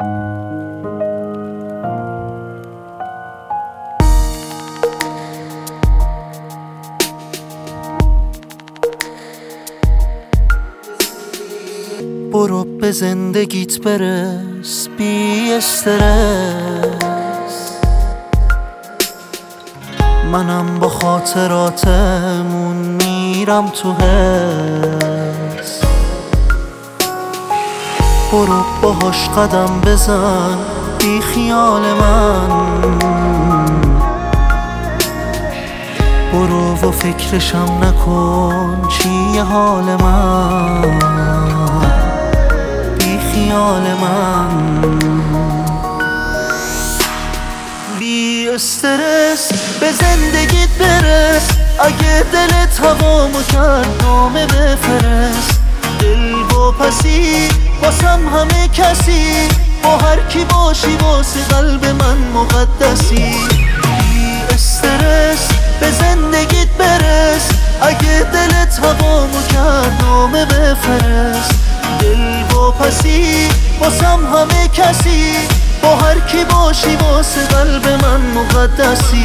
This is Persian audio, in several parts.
برو به زندگیت برس بی استرس، منم با خاطراتمون میرم تو حس. برو باهاش قدم بزن بی خیال من، برو و فکرشم نکن چیه حال من، بی خیال من. بی استرس به زندگیت برس، اگه دلت هوامو کرد نامه بفرست. دل و پسی واسم همه کسی، با هر کی باشی واسه قلب من مقدسی. بی استرس به زندگیت برس، اگه دلت هوامو کرد نامه بفرست. دل و پسی واسم همه کسی، با هر کی باشی واسه قلب من مقدسی.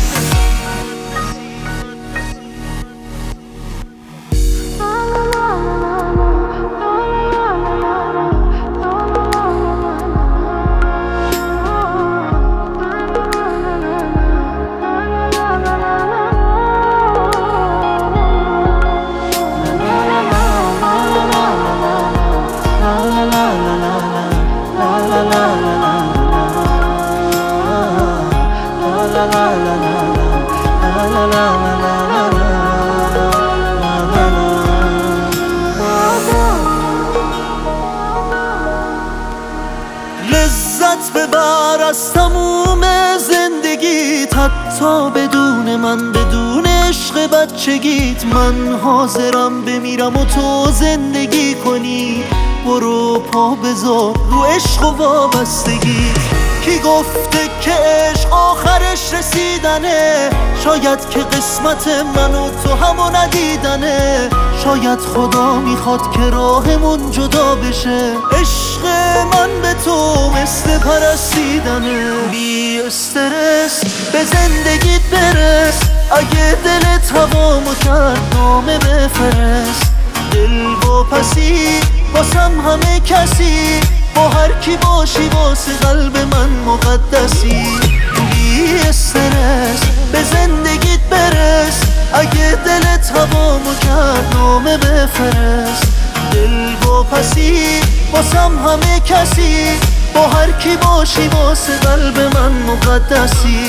لذت ببر از تموم زندگیت، حتی بدون من، بدون عشق بچگیت. من حاضرم بمیرم و تو زندگی کنی. برو پا بذار رو عشق و وابستگیت. کی گفته که عشق آخرش رسیدنه؟ شاید که قسمت من و تو همو ندیدنه. شاید خدا میخواد که راهمون جدا بشه. عشق من به تو مثل پرستیدنه. بی استرس به زندگیت برس، اگه دلت هوامو کرد نامه بفرست. دل و پسی واسم همه کسی، با هر کی باشی واسه قلب من مقدسی. بی استرس به زندگیت برس، اگه دلت هوامو کرد نامه بفرست. دل و پسی واسم همه کسی، با هر کی باشی واسه قلب من مقدسی.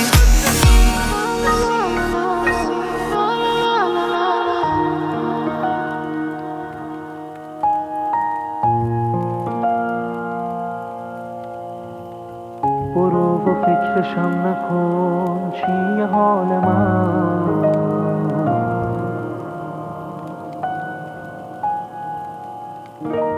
برو و فکرشم نکن چیه حال من.